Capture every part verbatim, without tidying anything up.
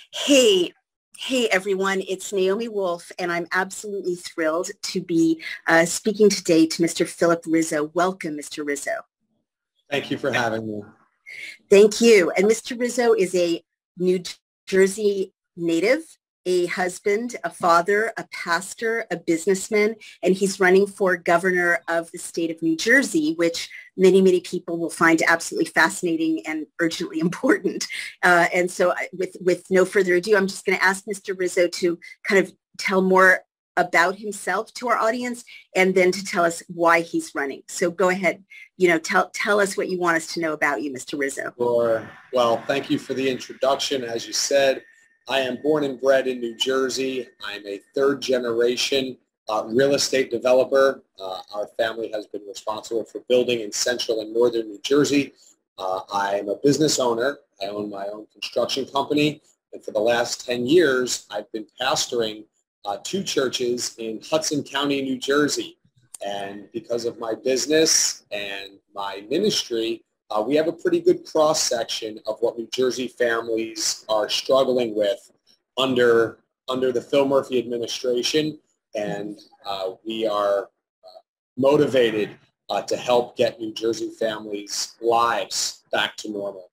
Hey, hey everyone, it's Naomi Wolf, and I'm absolutely thrilled to be uh, speaking today to Mister Philip Rizzo. Welcome, Mister Rizzo. Thank you for having me. Thank you. And Mister Rizzo is a New Jersey native, a husband, a father, a pastor, a businessman, and he's running for governor of the state of New Jersey, which many, many people will find absolutely fascinating and urgently important. Uh, and so I- with, with no further ado, I'm just going to ask Mister Rizzo to kind of tell more about himself to our audience and then to tell us why he's running. So go ahead, you know, tell, tell us what you want us to know about you, Mister Rizzo. Sure. Well, thank you for the introduction. As you said, I am born and bred in New Jersey. I'm a third generation uh, real estate developer. Uh, our family has been responsible for building in central and northern New Jersey. Uh, I'm a business owner. I own my own construction company. And for the last ten years, I've been pastoring uh, two churches in Hudson County, New Jersey. And because of my business and my ministry, uh, we have a pretty good cross-section of what New Jersey families are struggling with under, under the Phil Murphy administration. And uh, we are uh, motivated uh, to help get New Jersey families' lives back to normal.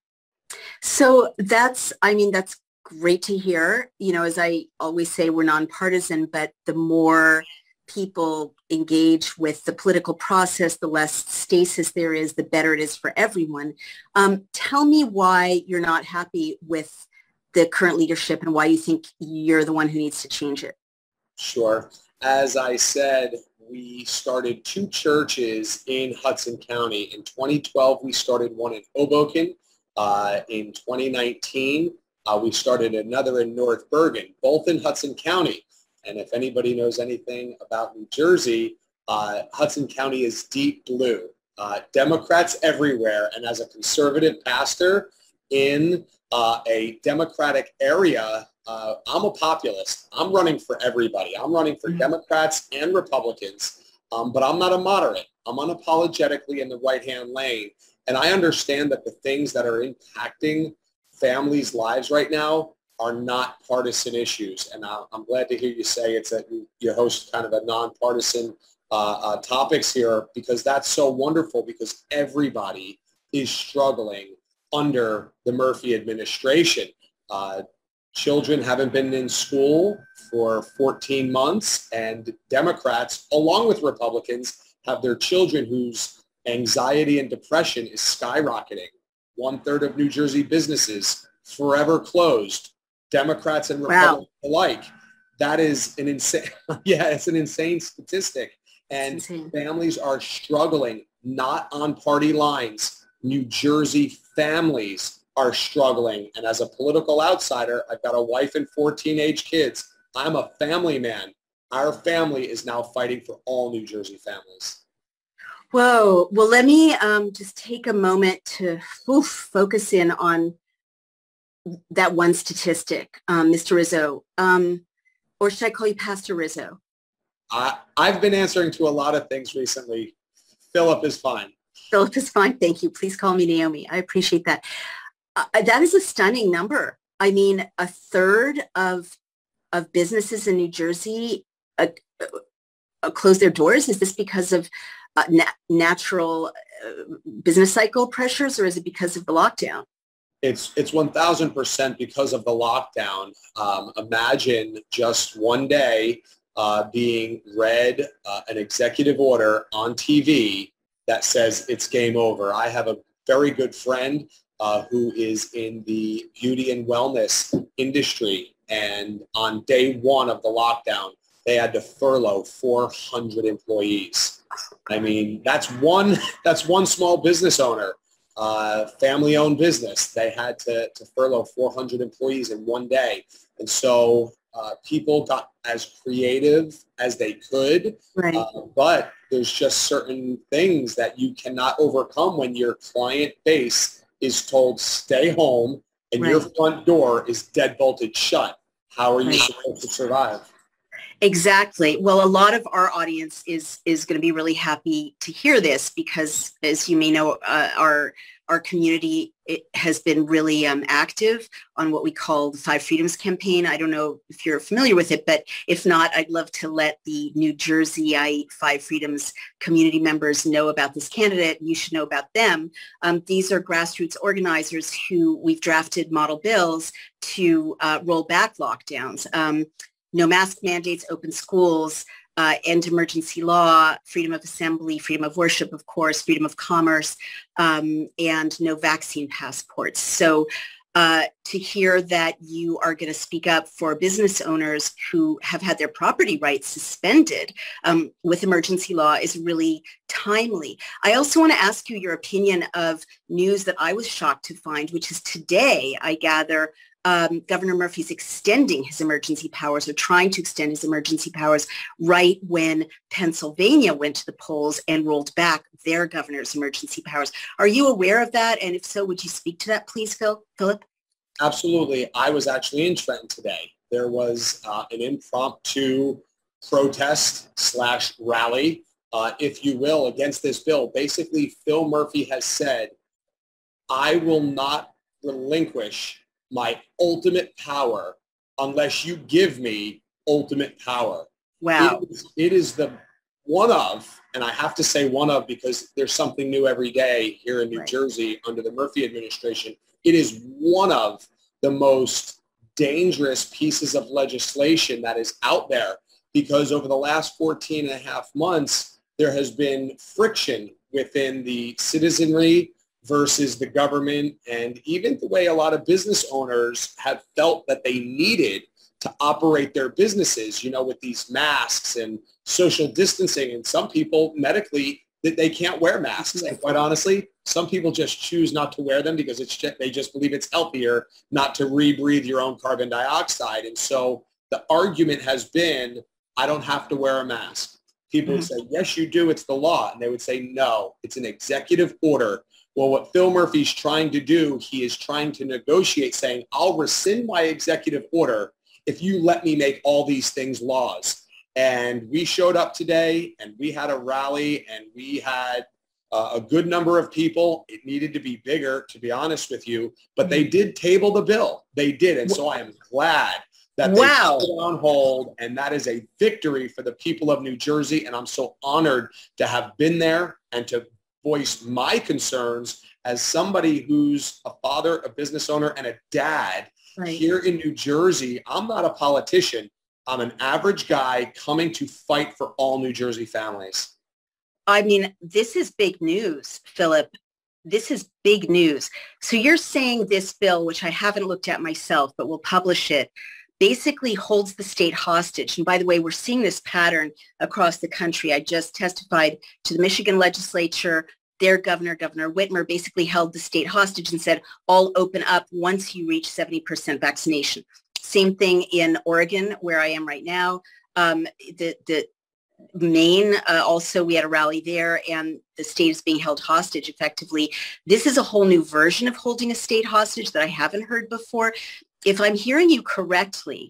So that's, I mean, that's great to hear. You know, as I always say, we're nonpartisan, but the more people engage with the political process, the less stasis there is, the better it is for everyone. Um, tell me why you're not happy with the current leadership and why you think you're the one who needs to change it. Sure. As I said, we started two churches in Hudson County. In twenty twelve, we started one in Hoboken. Uh, in twenty nineteen, uh, we started another in North Bergen, both in Hudson County. And if anybody knows anything about New Jersey, uh, Hudson County is deep blue. Uh, Democrats everywhere. And as a conservative pastor in uh, a Democratic area, uh, I'm a populist. I'm running for everybody. I'm running for Democrats and Republicans, um, but I'm not a moderate. I'm unapologetically in the right-hand lane. And I understand that the things that are impacting families' lives right now are not partisan issues. And I'm glad to hear you say it's that you host kind of a nonpartisan uh, uh, topics here, because that's so wonderful, because everybody is struggling under the Murphy administration. Uh, children haven't been in school for fourteen months, and Democrats, along with Republicans, have their children whose anxiety and depression is skyrocketing. One third of New Jersey businesses forever closed. Democrats and Republicans wow. alike. That is an insane, yeah, it's an insane statistic. And families are struggling, not on party lines. New Jersey families are struggling. And as a political outsider, I've got a wife and four teenage kids. I'm a family man. Our family is now fighting for all New Jersey families. Whoa. Well, let me um, just take a moment to oof, focus in on that one statistic, um, Mister Rizzo, um, or should I call you Pastor Rizzo? I, I've been answering to a lot of things recently. Philip is fine. Philip is fine. Thank you. Please call me Naomi. I appreciate that. Uh, that is a stunning number. I mean, a third of of businesses in New Jersey uh, uh, close their doors. Is this because of uh, na- natural uh, business cycle pressures, or is it because of the lockdown? It's it's one thousand percent because of the lockdown. Um, imagine just one day uh, being read uh, an executive order on T V that says it's game over. I have a very good friend uh, who is in the beauty and wellness industry, and on day one of the lockdown, they had to furlough four hundred employees. I mean, that's one that's one small business owner. Uh, family-owned business. They had to, to furlough four hundred employees in one day. And so uh, people got as creative as they could, right. uh, but there's just certain things that you cannot overcome when your client base is told stay home and right. your front door is dead bolted shut. How are you right. supposed to survive? Exactly. Well, a lot of our audience is is going to be really happy to hear this because, as you may know, uh, our our community it has been really um, active on what we call the Five Freedoms campaign. I don't know if you're familiar with it, but if not, I'd love to let the New Jerseyite Five Freedoms community members know about this candidate. You should know about them. Um, these are grassroots organizers who we've drafted model bills to uh, roll back lockdowns. Um, no mask mandates, open schools, Uh, end emergency law, freedom of assembly, freedom of worship, of course, freedom of commerce, um, and no vaccine passports. So uh, to hear that you are going to speak up for business owners who have had their property rights suspended um, with emergency law is really timely. I also want to ask you your opinion of news that I was shocked to find, which is today, I gather, Um, Governor Murphy's extending his emergency powers or trying to extend his emergency powers right when Pennsylvania went to the polls and rolled back their governor's emergency powers. Are you aware of that? And if so, would you speak to that, please, Phil? Philip? Absolutely. I was actually in Trenton today. There was uh, an impromptu protest slash rally, uh, if you will, against this bill. Basically, Phil Murphy has said, I will not relinquish my ultimate power unless you give me ultimate power. Wow. It is, it is the one of, and I have to say one of because there's something new every day here in New Right. Jersey under the Murphy administration. It is one of the most dangerous pieces of legislation that is out there because over the last fourteen and a half months, there has been friction within the citizenry versus the government, and even the way a lot of business owners have felt that they needed to operate their businesses, you know, with these masks and social distancing. And some people medically, that they can't wear masks. And quite honestly, some people just choose not to wear them because it's just, they just believe it's healthier not to rebreathe your own carbon dioxide. And so the argument has been, I don't have to wear a mask. People would say, yes, you do. It's the law. And they would say, no, it's an executive order. Well, what Phil Murphy's trying to do, he is trying to negotiate saying, I'll rescind my executive order if you let me make all these things laws. And we showed up today and we had a rally and we had uh, a good number of people. It needed to be bigger, to be honest with you, but they did table the bill. They did. And so I am glad that they Wow. put it on hold, and that is a victory for the people of New Jersey. And I'm so honored to have been there and to voice my concerns as somebody who's a father, a business owner, and a dad Right. here in New Jersey. I'm not a politician. I'm an average guy coming to fight for all New Jersey families. I mean, this is big news, Philip. This is big news. So you're saying this bill, which I haven't looked at myself, but we'll publish it, basically holds the state hostage. And by the way, we're seeing this pattern across the country. I just testified to the Michigan legislature. Their governor, Governor Whitmer, basically held the state hostage and said, all open up once you reach seventy percent vaccination. Same thing in Oregon, where I am right now. Um, the, the Maine, uh, also, we had a rally there, and the state is being held hostage effectively. This is a whole new version of holding a state hostage that I haven't heard before. If I'm hearing you correctly,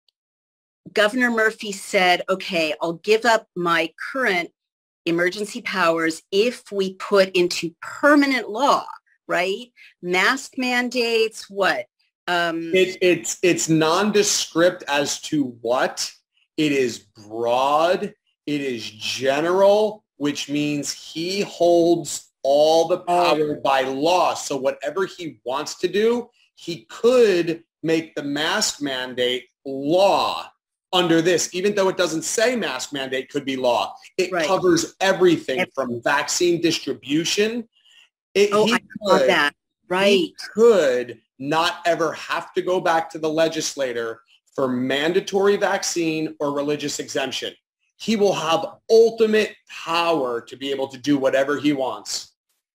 Governor Murphy said, okay, I'll give up my current emergency powers if we put into permanent law, right? Mask mandates, what? Um, It, it's, it's nondescript as to what. It is broad. It is general, which means he holds all the power by law. So whatever he wants to do, he could make the mask mandate law under this, even though it doesn't say mask mandate could be law. It Right. covers everything from vaccine distribution. It, oh, he I love could- that. Right. He could not ever have to go back to the legislator for mandatory vaccine or religious exemption. He will have ultimate power to be able to do whatever he wants.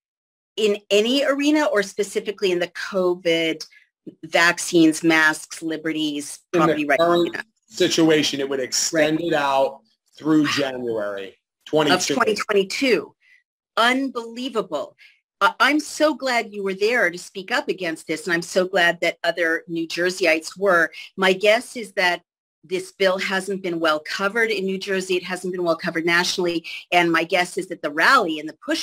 In any arena or specifically in the COVID vaccines, masks, liberties, In property the rights current arena situation, it would extend it out through January of twenty-two. twenty twenty-two? Unbelievable. I- I'm so glad you were there to speak up against this, and I'm so glad that other New Jerseyites were. My guess is that this bill hasn't been well covered in New Jersey. It hasn't been well covered nationally. And my guess is that the rally and the pushback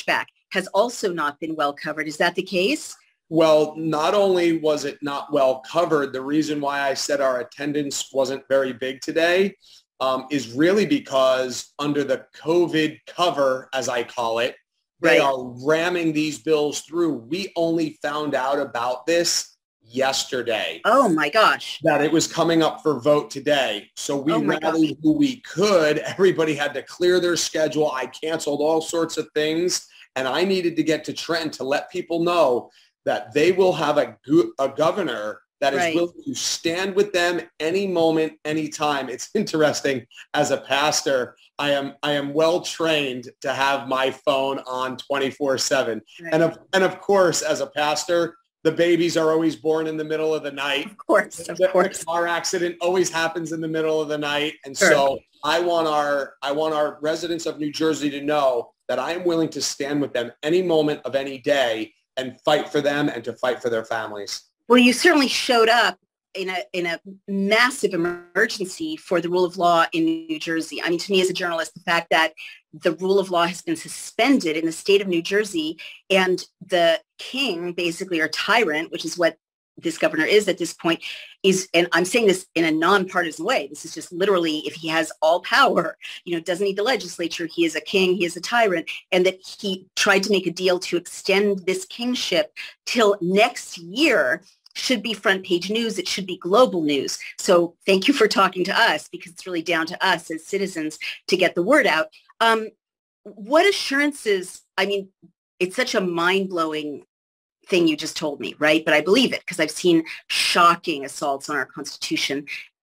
has also not been well covered. Is that the case? Well, not only was it not well covered, the reason why I said our attendance wasn't very big today um, is really because under the COVID cover, as I call it, they right. are ramming these bills through. We only found out about this yesterday. Oh my gosh. That it was coming up for vote today. So we oh rallied who we could. Everybody had to clear their schedule. I canceled all sorts of things. And I needed to get to Trenton to let people know that they will have a, go- a governor that is right. willing to stand with them any moment, any time. It's interesting. As a pastor, I am I am well trained to have my phone on twenty-four seven. Right. And of and of course, as a pastor, the babies are always born in the middle of the night. Of course, of the, course. The car accident always happens in the middle of the night. And sure. so I want our I want our residents of New Jersey to know that I am willing to stand with them any moment of any day and fight for them and to fight for their families. Well, you certainly showed up in a in a massive emergency for the rule of law in New Jersey. I mean, to me as a journalist, the fact that the rule of law has been suspended in the state of New Jersey and the king, basically, or tyrant, which is what this governor is at this point, is, and I'm saying this in a nonpartisan way, this is just literally, if he has all power, you know, doesn't need the legislature, he is a king, he is a tyrant, and that he tried to make a deal to extend this kingship till next year, should be front page news. It should be global news. So thank you for talking to us, because it's really down to us as citizens to get the word out. Um, what assurances, I mean, it's such a mind-blowing thing you just told me, right? But I believe it because I've seen shocking assaults on our Constitution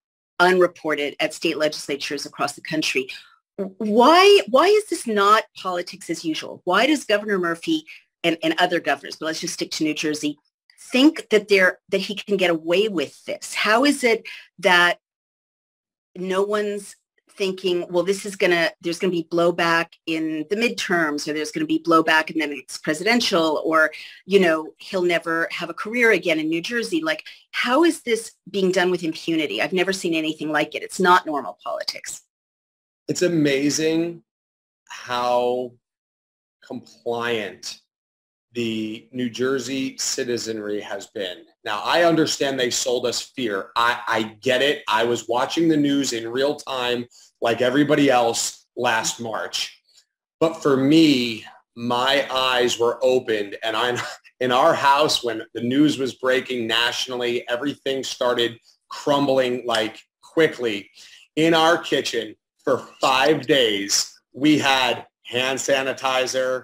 unreported at state legislatures across the country. Why, why is this not politics as usual? Why does Governor Murphy and, and other governors, but let's just stick to New Jersey, think that they're that he can get away with this? How is it that no one's thinking, well, this is gonna there's gonna be blowback in the midterms, or there's gonna be blowback in the next presidential, or you know, he'll never have a career again in New Jersey? Like, how is this being done with impunity? I've never seen anything like it. It's not normal politics. It's amazing how compliant the New Jersey citizenry has been. Now, I understand they sold us fear. I, I get it. I was watching the news in real time like everybody else last March. But for me, my eyes were opened, and I'm in our house when the news was breaking nationally, everything started crumbling like quickly. In our kitchen for five days, we had hand sanitizer,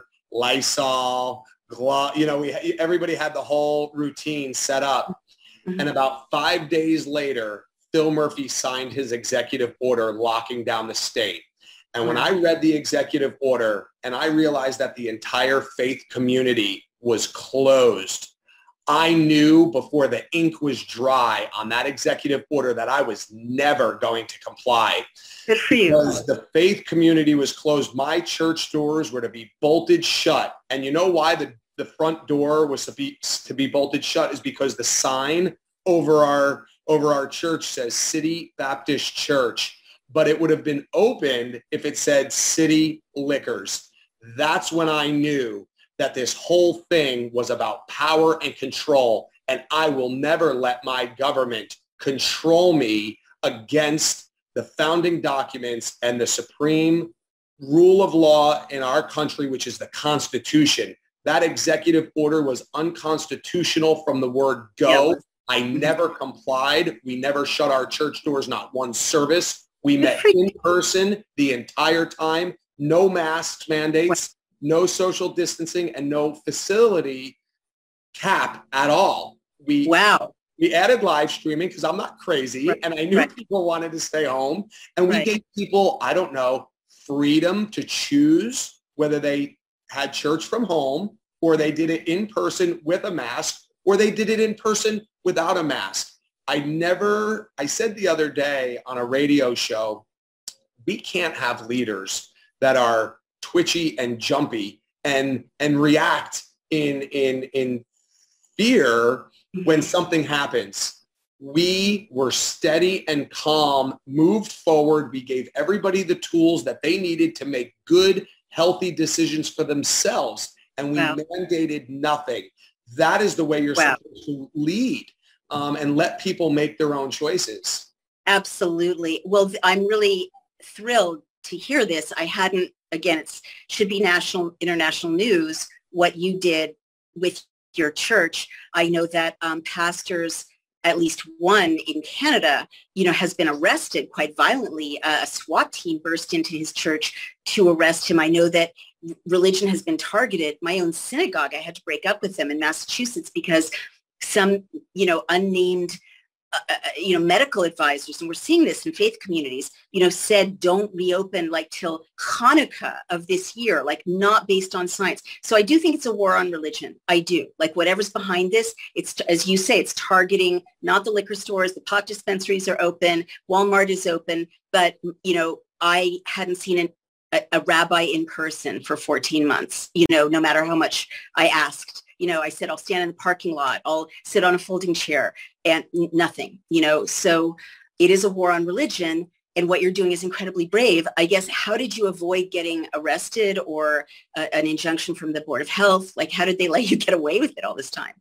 Lysol, glove, you know, we everybody had the whole routine set up. Mm-hmm. And about five days later, Phil Murphy signed his executive order locking down the state. And when I read the executive order and I realized that the entire faith community was closed, I knew before the ink was dry on that executive order that I was never going to comply. Good for you. Because the faith community was closed. My church doors were to be bolted shut. And you know why the, the front door was to be, to be bolted shut is because the sign over our, over our church says City Baptist Church, but it would have been opened if it said City Liquors. That's when I knew that this whole thing was about power and control, and I will never let my government control me against the founding documents and the supreme rule of law in our country, which is the Constitution. That executive order was unconstitutional from the word go. Yeah. I never complied. We never shut our church doors, not one service. We met in person the entire time, no masks mandates, no social distancing, and no facility cap at all. We wow. We added live streaming because I'm not crazy, right. and I knew right. people wanted to stay home. And we right. gave people, I don't know, freedom to choose whether they had church from home, or they did it in person with a mask, or they did it in person without a mask. I never, I said the other day on a radio show, we can't have leaders that are twitchy and jumpy and and react in in in fear when something happens. We were steady and calm, moved forward. We gave everybody the tools that they needed to make good, healthy decisions for themselves. and we Wow. mandated nothing. That is the way you're Wow. supposed to lead, um, and let people make their own choices. Absolutely. Well, th- I'm really thrilled to hear this. I hadn't, again, it should be national, international news, what you did with your church. I know that um, pastors, at least one in Canada, you know, has been arrested quite violently. Uh, a SWAT team burst into his church to arrest him. I know that religion has been targeted. My own synagogue, I had to break up with them in Massachusetts because some, you know, unnamed Uh, you know, medical advisors, and we're seeing this in faith communities, you know, said don't reopen like till Hanukkah of this year, like not based on science. So I do think it's a war on religion. I do. Like whatever's behind this, it's, as you say, it's targeting not the liquor stores, the pot dispensaries are open, Walmart is open, but, you know, I hadn't seen an, a, a rabbi in person for fourteen months, you know, no matter how much I asked. You know, I said, I'll stand in the parking lot, I'll sit on a folding chair, and nothing, you know. So it is a war on religion, and what you're doing is incredibly brave. I guess, how did you avoid getting arrested or a, an injunction from the Board of Health? Like, how did they let you get away with it all this time?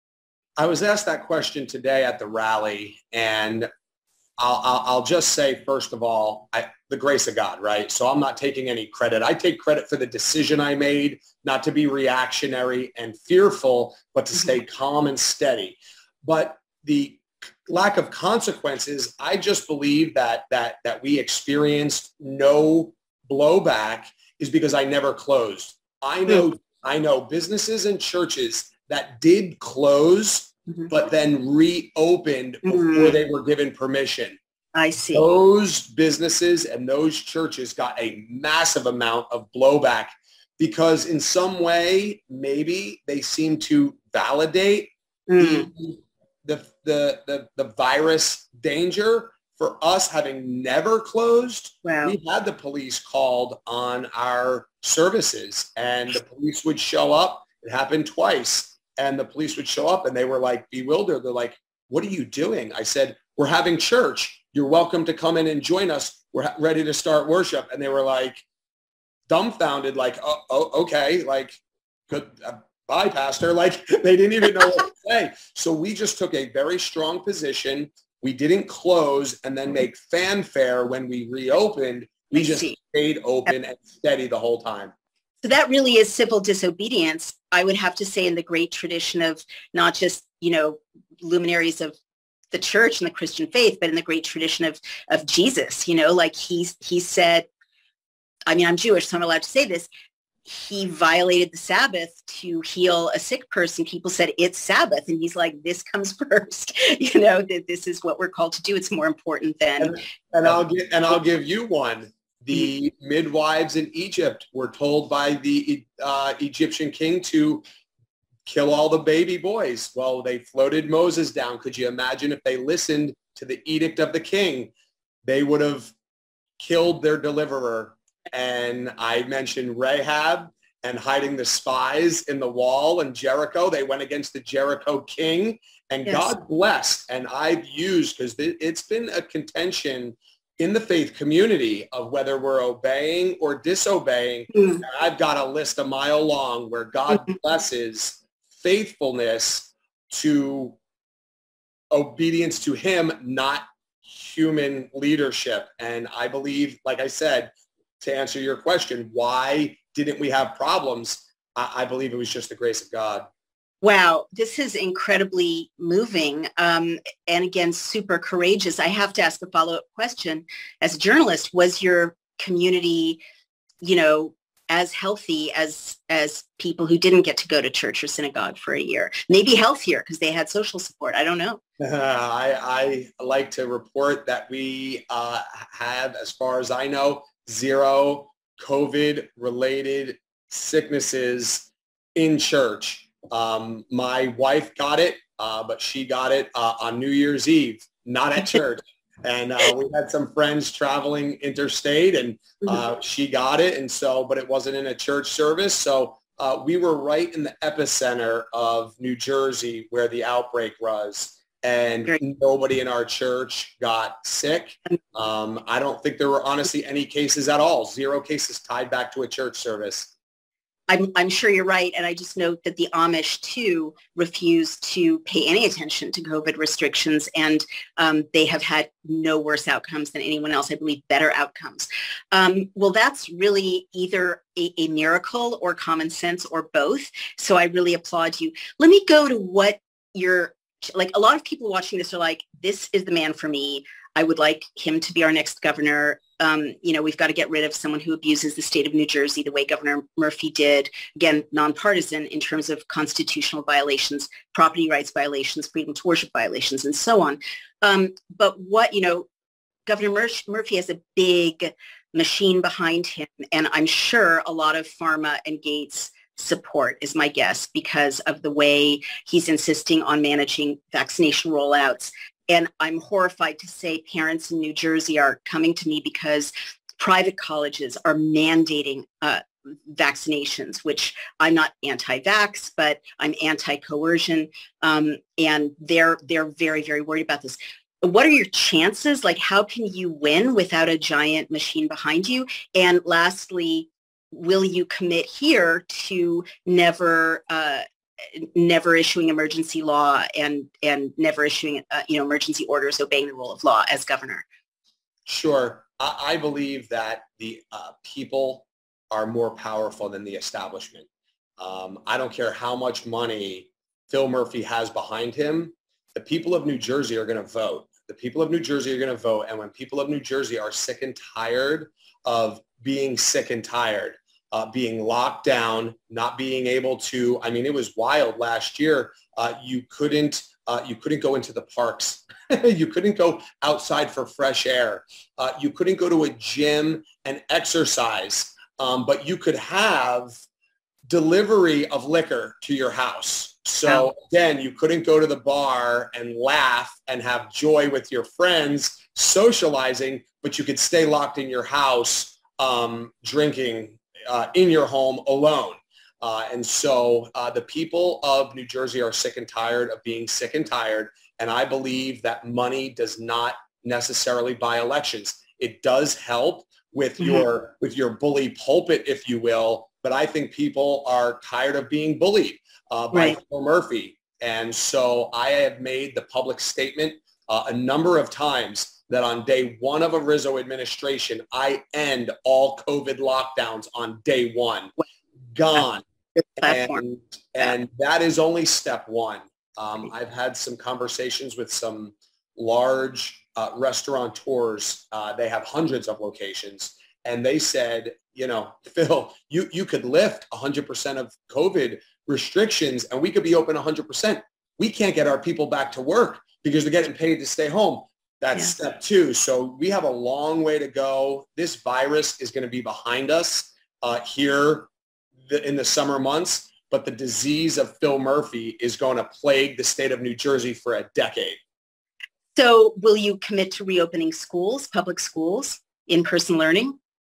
I was asked that question today at the rally, and I'll, I'll, I'll just say, first of all, I, the grace of God, right? So I'm not taking any credit. I take credit for the decision I made, not to be reactionary and fearful, but to stay calm and steady. But the lack of consequences, I just believe that that that we experienced no blowback is because I never closed. I know I know businesses and churches that did close, mm-hmm. but then reopened before mm-hmm. they were given permission. I see. Those businesses and those churches got a massive amount of blowback because in some way, maybe they seem to validate mm. the, the, the, the, the virus danger. For us having never closed, wow. we had the police called on our services, and the police would show up. It happened twice, and the police would show up, and they were like bewildered. They're like, what are you doing? I said, we're having church. You're welcome to come in and join us. We're ready to start worship. And they were like dumbfounded, like, oh, oh okay, like, good, uh, bye, pastor. Like, they didn't even know what to say. So we just took a very strong position. We didn't close and then make fanfare when we reopened. We just stayed open and steady the whole time. So that really is civil disobedience, I would have to say, in the great tradition of not just, you know, luminaries of the church and the Christian faith, but in the great tradition of, of Jesus, you know, like he, he said, I mean, I'm Jewish, so I'm allowed to say this. He violated the Sabbath to heal a sick person. People said, it's Sabbath. And he's like, this comes first. You know, that this is what we're called to do. It's more important than. And, and I'll give, and I'll give you one. The midwives in Egypt were told by the uh, Egyptian king to kill all the baby boys. Well, they floated Moses down. Could you imagine if they listened to the edict of the king? They would have killed their deliverer. And I mentioned Rahab and hiding the spies in the wall in Jericho. They went against the Jericho king, and yes. God blessed. And I've used, because it's been a contention in the faith community of whether we're obeying or disobeying. Mm. I've got a list a mile long where God mm-hmm. blesses faithfulness to obedience to him, not human leadership. And I believe, like I said, to answer your question, why didn't we have problems? I, I believe it was just the grace of God. Wow, this is incredibly moving, um, and again, super courageous. I have to ask a follow-up question. As a journalist, was your community, you know, as healthy as as people who didn't get to go to church or synagogue for a year? Maybe healthier because they had social support. I don't know. Uh, I, I like to report that we uh, have, as far as I know, zero COVID-related sicknesses in church. Um, my wife got it, uh, but she got it uh, on New Year's Eve, not at church. And uh, we had some friends traveling interstate, and uh, she got it. And so, but it wasn't in a church service. So uh, we were right in the epicenter of New Jersey where the outbreak was. And nobody in our church got sick. Um, I don't think there were honestly any cases at all. Zero cases tied back to a church service. I'm, I'm sure you're right. And I just note that the Amish, too, refuse to pay any attention to COVID restrictions. And um, they have had no worse outcomes than anyone else. I believe better outcomes. Um, well, that's really either a, a miracle or common sense or both. So I really applaud you. Let me go to what you're like. A lot of people watching this are like, this is the man for me. I would like him to be our next governor. Um, you know, we've got to get rid of someone who abuses the state of New Jersey the way Governor Murphy did. Again, nonpartisan in terms of constitutional violations, property rights violations, freedom to worship violations, and so on. Um, but what, you know, Governor Mur- Murphy has a big machine behind him, and I'm sure a lot of pharma and Gates support is my guess because of the way he's insisting on managing vaccination rollouts. And I'm horrified to say parents in New Jersey are coming to me because private colleges are mandating uh, vaccinations, which I'm not anti-vax, but I'm anti-coercion. Um, and they're they're very, very worried about this. What are your chances? Like, how can you win without a giant machine behind you? And lastly, will you commit here to never uh, never issuing emergency law and and never issuing uh, you know emergency orders, obeying the rule of law as governor? Sure. I, I believe that the uh, people are more powerful than the establishment. Um, I don't care how much money Phil Murphy has behind him. The people of New Jersey are going to vote. The people of New Jersey are going to vote. And when people of New Jersey are sick and tired of being sick and tired, Uh, being locked down, not being able to, I mean, it was wild last year. Uh, you couldn't, uh, you couldn't go into the parks. You couldn't go outside for fresh air. Uh, you couldn't go to a gym and exercise, um, but you could have delivery of liquor to your house. So again, you couldn't go to the bar and laugh and have joy with your friends, socializing, but you could stay locked in your house, um, drinking Uh, in your home alone. Uh, and so uh, the people of New Jersey are sick and tired of being sick and tired. And I believe that money does not necessarily buy elections. It does help with mm-hmm. your with your bully pulpit, if you will. But I think people are tired of being bullied uh, by right. Phil Murphy. And so I have made the public statement uh, a number of times that on day one of a Rizzo administration, I end all COVID lockdowns on day one. Gone. And, and that is only step one. Um, I've had some conversations with some large uh, restaurateurs. Uh, they have hundreds of locations. And they said, you know, Phil, you, you could lift one hundred percent of COVID restrictions and we could be open one hundred percent. We can't get our people back to work because they're getting paid to stay home. That's yeah. step two. So we have a long way to go. This virus is going to be behind us uh, here the, in the summer months, but the disease of Phil Murphy is going to plague the state of New Jersey for a decade. So will you commit to reopening schools, public schools, in-person learning?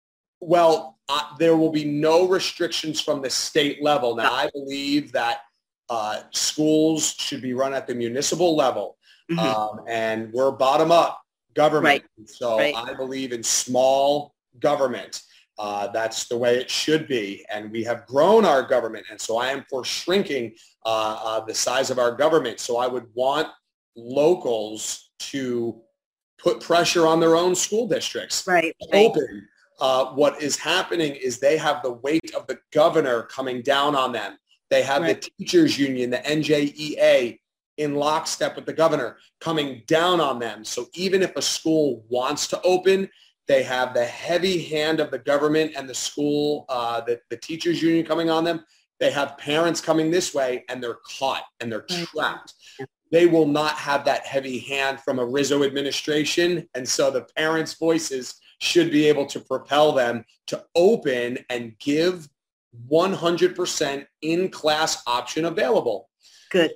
Well, uh, there will be no restrictions from the state level. Now, I believe that uh, schools should be run at the municipal level. Mm-hmm. Um, and we're bottom up government. Right. So right. I believe in small government. Uh, that's the way it should be. And we have grown our government. And so I am for shrinking uh, uh, the size of our government. So I would want locals to put pressure on their own school districts. Right. right. Open. Uh, what is happening is they have the weight of the governor coming down on them. They have right. the teachers union, the N J E A, in lockstep with the governor coming down on them. So even if a school wants to open, they have the heavy hand of the government and the school, uh, the, the teachers union coming on them. They have parents coming this way and they're caught and they're trapped. They will not have that heavy hand from a Rizzo administration. And so the parents' voices should be able to propel them to open and give one hundred percent in-class option available. Good.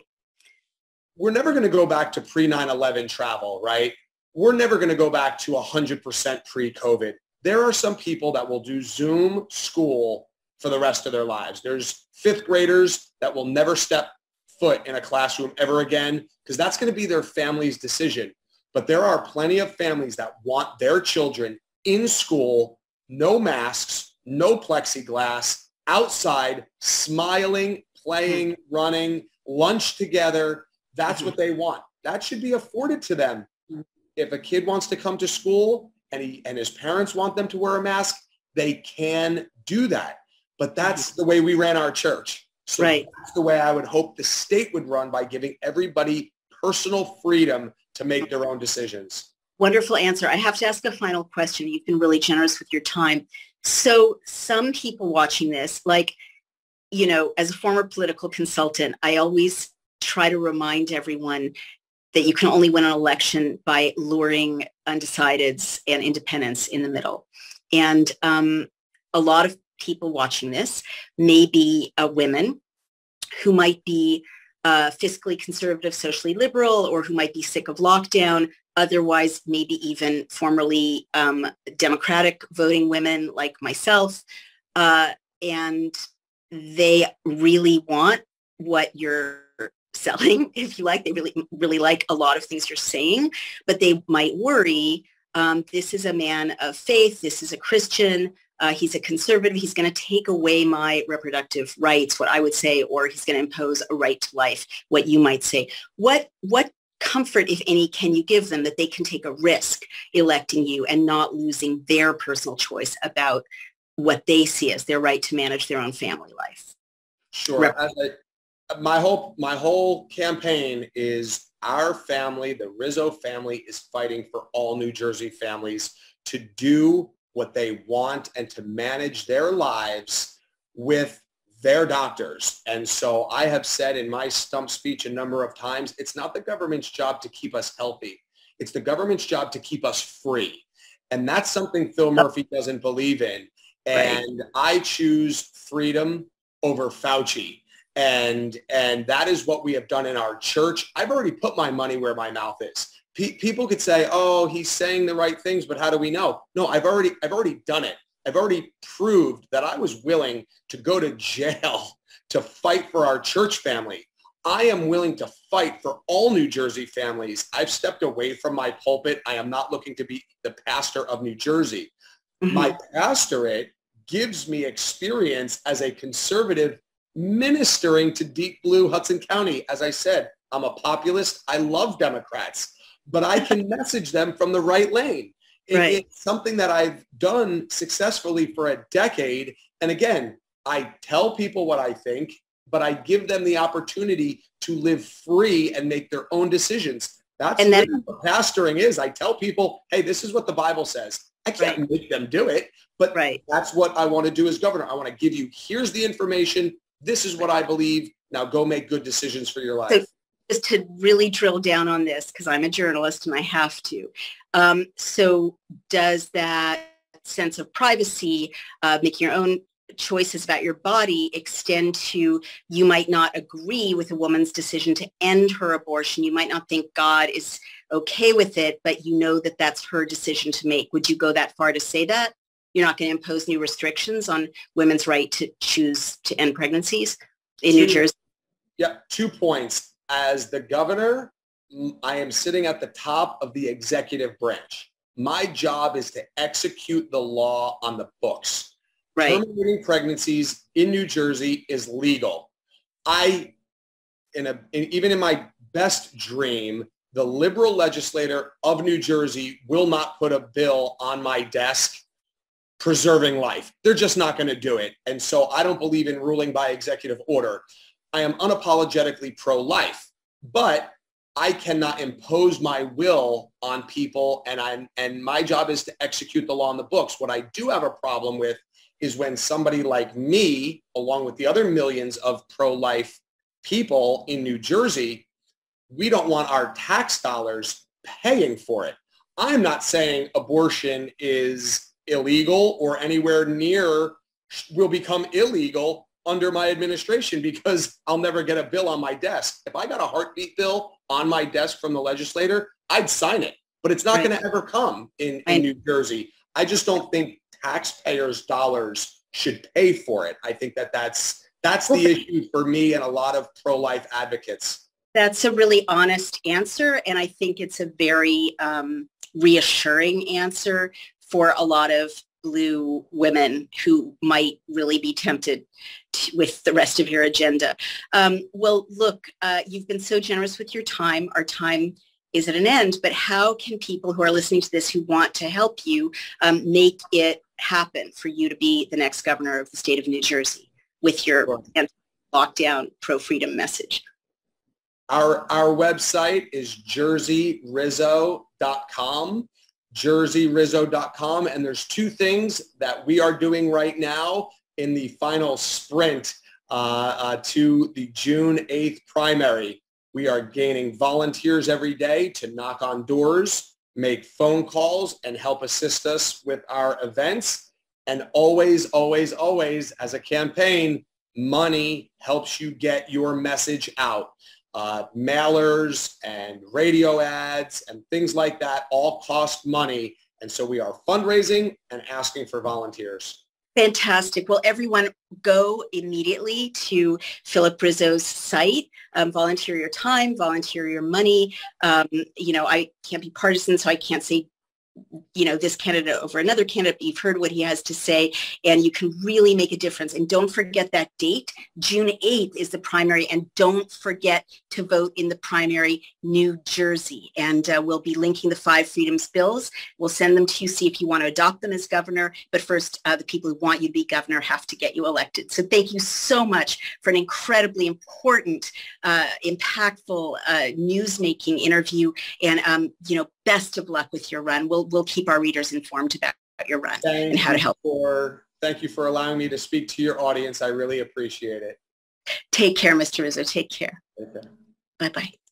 We're never going to go back to pre nine eleven travel, right? We're never going to go back to one hundred percent pre-COVID. There are some people that will do Zoom school for the rest of their lives. There's fifth graders that will never step foot in a classroom ever again because that's going to be their family's decision. But there are plenty of families that want their children in school, no masks, no plexiglass, outside, smiling, playing, mm-hmm. running, lunch together. That's mm-hmm. what they want. That should be afforded to them. Mm-hmm. If a kid wants to come to school and he and his parents want them to wear a mask, they can do that. But that's mm-hmm. the way we ran our church. So right. that's the way I would hope the state would run, by giving everybody personal freedom to make their own decisions. Wonderful answer. I have to ask a final question. You've been really generous with your time. So some people watching this, like, you know, as a former political consultant, I always try to remind everyone that you can only win an election by luring undecideds and independents in the middle. And um, a lot of people watching this may be uh, women who might be uh, fiscally conservative, socially liberal, or who might be sick of lockdown, otherwise maybe even formerly um, Democratic voting women like myself. Uh, and they really want what you're selling, if you like. They really, really like a lot of things you're saying, but they might worry, um, this is a man of faith, this is a Christian, uh, he's a conservative, he's going to take away my reproductive rights, what I would say, or he's going to impose a right to life, what you might say. What, what comfort, if any, can you give them that they can take a risk electing you and not losing their personal choice about what they see as their right to manage their own family life? Sure. As I, my whole my whole campaign is our family, the Rizzo family, is fighting for all New Jersey families to do what they want and to manage their lives with their doctors. And so I have said in my stump speech a number of times, it's not the government's job to keep us healthy. It's the government's job to keep us free. And that's something Phil Murphy doesn't believe in. And right. I choose freedom over Fauci. And, and that is what we have done in our church. I've already put my money where my mouth is. Pe- people could say, oh, he's saying the right things, but how do we know? No, I've already, I've already done it. I've already proved that I was willing to go to jail to fight for our church family. I am willing to fight for all New Jersey families. I've stepped away from my pulpit. I am not looking to be the pastor of New Jersey. Mm-hmm. My pastorate gives me experience as a conservative ministering to deep blue Hudson County. As I said, I'm a populist. I love Democrats, but I can message them from the right lane. It, right. It's something that I've done successfully for a decade. And again, I tell people what I think, but I give them the opportunity to live free and make their own decisions. That's and then, what pastoring is. I tell people, hey, this is what the Bible says. I can't right. make them do it, but right. that's what I want to do as governor. I want to give you, here's the information. This is what I believe. Now go make good decisions for your life. So just to really drill down on this, because I'm a journalist and I have to. Um, so does that sense of privacy, uh, making your own choices about your body, extend to you might not agree with a woman's decision to end her abortion? You might not think God is okay with it, but you know that that's her decision to make. Would you go that far to say that? You're not going to impose new restrictions on women's right to choose to end pregnancies in two, New Jersey? Yeah, two points. As the governor, I am sitting at the top of the executive branch. My job is to execute the law on the books. Right. Terminating pregnancies in New Jersey is legal. I, in a, in, even in my best dream, the liberal legislator of New Jersey will not put a bill on my desk preserving life. They're just not going to do it. And so I don't believe in ruling by executive order. I am unapologetically pro-life, but I cannot impose my will on people, and I'm and my job is to execute the law on the books. What I do have a problem with is when somebody like me, along with the other millions of pro-life people in New Jersey, we don't want our tax dollars paying for it. I'm not saying abortion is illegal or anywhere near will become illegal under my administration, because I'll never get a bill on my desk. If I got a heartbeat bill on my desk from the legislator, I'd sign it, but it's not right. going to ever come in, in New Jersey. I just don't think taxpayers' dollars should pay for it. I think that that's, that's the issue for me and a lot of pro-life advocates. That's a really honest answer, and I think it's a very um, reassuring answer for a lot of blue women who might really be tempted to, with the rest of your agenda. Um, well, look, uh, you've been so generous with your time. Our time is at an end, but how can people who are listening to this who want to help you um, make it happen for you to be the next governor of the state of New Jersey with your sure. lockdown pro-freedom message? Our, our website is jersey rizzo dot com, jersey rizzo dot com, and there's two things that we are doing right now in the final sprint uh, uh, to the June eighth primary. We are gaining volunteers every day to knock on doors, make phone calls, and help assist us with our events. And always, always, always, as a campaign, money helps you get your message out. Uh, mailers and radio ads and things like that all cost money. And so we are fundraising and asking for volunteers. Fantastic. Well, everyone go immediately to Philip Rizzo's site, um, volunteer your time, volunteer your money. Um, you know, I can't be partisan, so I can't say, you know, this candidate over another candidate. You've heard what he has to say, and you can really make a difference. And don't forget that date. June eighth is the primary, and don't forget to vote in the primary, New Jersey. And uh, we'll be linking the five freedoms bills. We'll send them to you, see if you want to adopt them as governor. But first, uh, the people who want you to be governor have to get you elected. So thank you so much for an incredibly important, uh, impactful, uh, news-making interview. And, um, you know, best of luck with your run. We'll we'll keep our readers informed about your run thank and how to help. For, thank you for allowing me to speak to your audience. I really appreciate it. Take care, Mister Rizzo. Take care. Okay. Bye-bye.